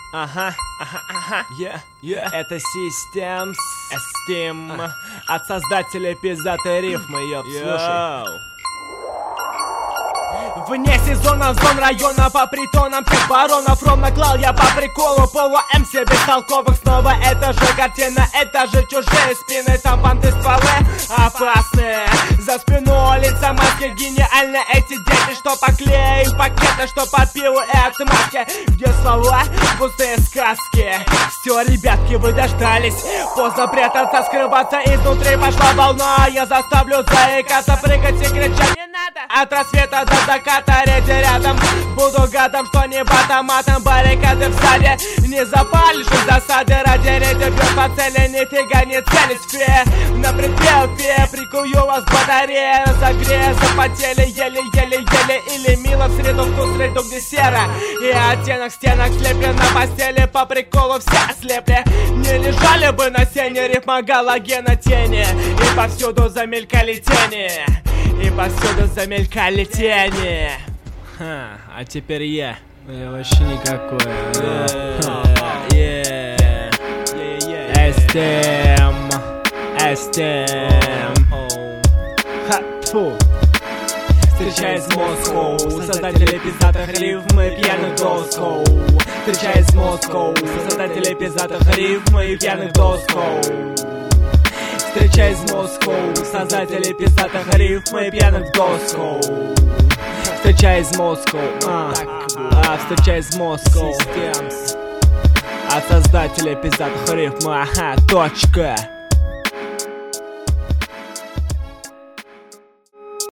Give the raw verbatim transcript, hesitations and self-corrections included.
Ага, ага, ага, yeah, yeah. Это Systems, Steam, uh. от создателя пиздатой рифмы, ёб, слушай. Вне сезона, зон района, по притонам тех баронов ровно клал я по приколу полу-МС бестолковых. Снова это же картина, это же чужие спины, там банды стволы опасные. За спиной лица маски, гениальны эти дети, что по клею пакеты, что по пиву и отмазки, где слова пустые сказки. Все, ребятки, вы дождались, поздно прятаться, скрываться изнутри пошла волна. Я заставлю заикаться, прыгать и кричать не надо. От рассвета до заката реди рядом, буду гадом, что не батоматом. Баррикады в саде, не запалишь в засады. Ради реди бьет по цели, нифига не целись, фе. На предпел, фе, прикую вас батарея, разогрея, запотели, еле-еле-еле. Или мило в среду, в ту среду, где серо, и оттенок стенок слеплен на постели. По приколу все ослепли, не лежали бы на сене, рифма галогена тени. И повсюду замелькали тени, и повсюду замелькали тени. Ха, а теперь я. Я вообще никакой. Эстем, Эстем. Ха, тьфу. Встречаясь с Москвой, создатели пиздатых рифм и пьяных досков. Встречаясь с Москвой, создатели пиздатых рифм и пьяных досков. Встречаясь с Москвой, создатели пиздатых рифм и пьяных досков. Встречаясь с Москвой, а, а, встречаясь с Москвой, от создателей пиздатых рифм, ага, точка.